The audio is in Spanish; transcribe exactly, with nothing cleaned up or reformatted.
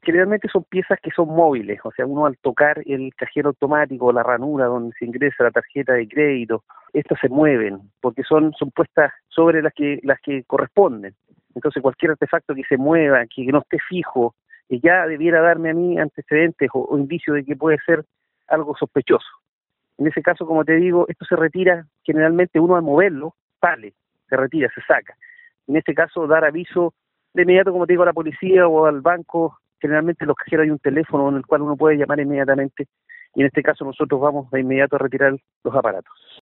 generalmente son piezas que son móviles, o sea, uno al tocar el cajero automático, la ranura donde se ingresa la tarjeta de crédito, estas se mueven, porque son, son puestas sobre las que, las que corresponden. Entonces cualquier artefacto que se mueva, que no esté fijo, eh, ya debiera darme a mí antecedentes o, o indicios de que puede ser algo sospechoso. En ese caso, como te digo, esto se retira, generalmente uno al moverlo, sale, se retira, se saca. En este caso, dar aviso de inmediato, como te digo, a la policía o al banco. Generalmente en los cajeros hay un teléfono en el cual uno puede llamar inmediatamente y en este caso nosotros vamos de inmediato a retirar los aparatos.